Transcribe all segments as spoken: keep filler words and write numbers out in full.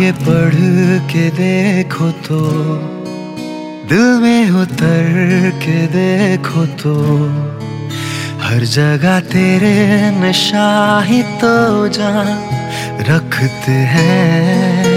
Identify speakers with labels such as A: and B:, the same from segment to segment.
A: आगे बढ़ के देखो तो, दिल में उतर के देखो तो, हर जगह तेरे नशा ही तो जान रखते हैं।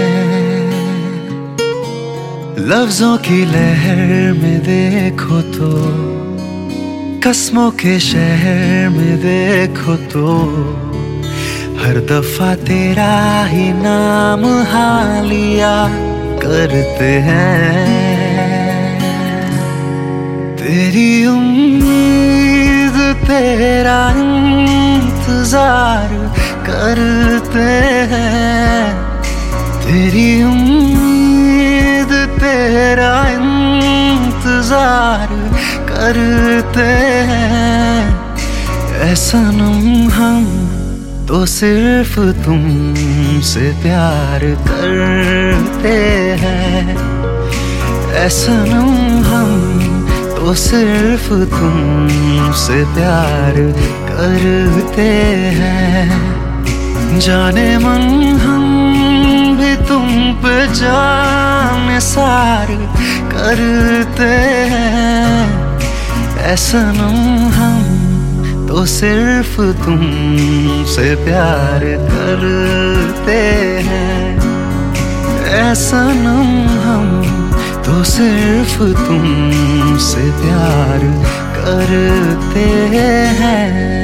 A: लफ्जों की लहर में देखो तो, कसमों के शहर में देखो तो, हर दफा तेरा ही नाम हालिया करते हैं। तेरी उम्मीद तेरा इंतजार करते हैं। तेरी उम्मीद तेरा इंतजार करते हैं। ऐ सनम हम तो सिर्फ तुमसे प्यार करते हैं। ऐ सनम हम तो सिर्फ तुमसे प्यार करते हैं। जाने मन हम भी तुम पे जान सार करते हैं। ऐ सनम हम तो सिर्फ तुमसे प्यार करते हैं। ऐ सनम हम तो सिर्फ तुमसे प्यार करते हैं।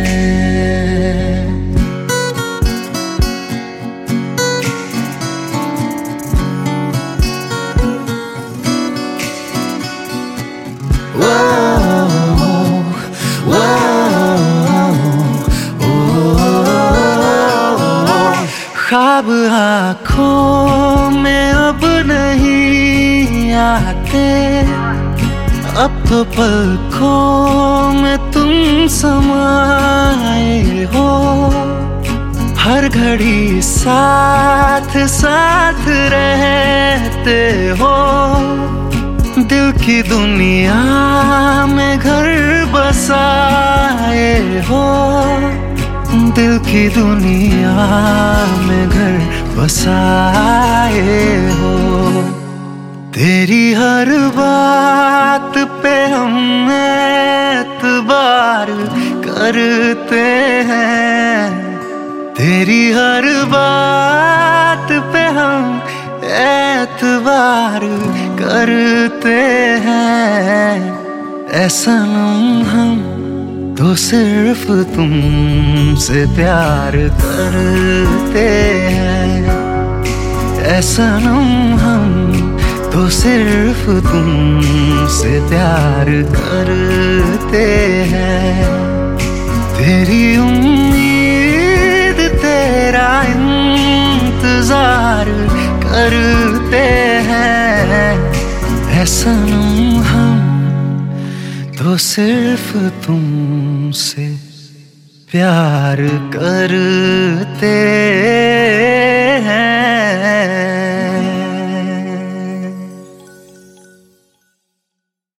A: ख्वाब आँखों में अब नहीं आते, अब तो पलकों में तुम समाए हो। हर घड़ी साथ साथ रहते हो। दिल की दुनिया में घर बसाए हो। दिल की दुनिया में घर बसाए हो। तेरी हर बात पे हम एतबार करते हैं। तेरी हर बात पे हम एतबार करते हैं। ऐ सनम हम तो सिर्फ तुमसे प्यार करते हैं। ऐ सनम हम तो सिर्फ तुमसे प्यार करते हैं। तेरी उम्मीद तेरा इंतजार करते हैं। ऐ सनम हम तो सिर्फ तुमसे प्यार करते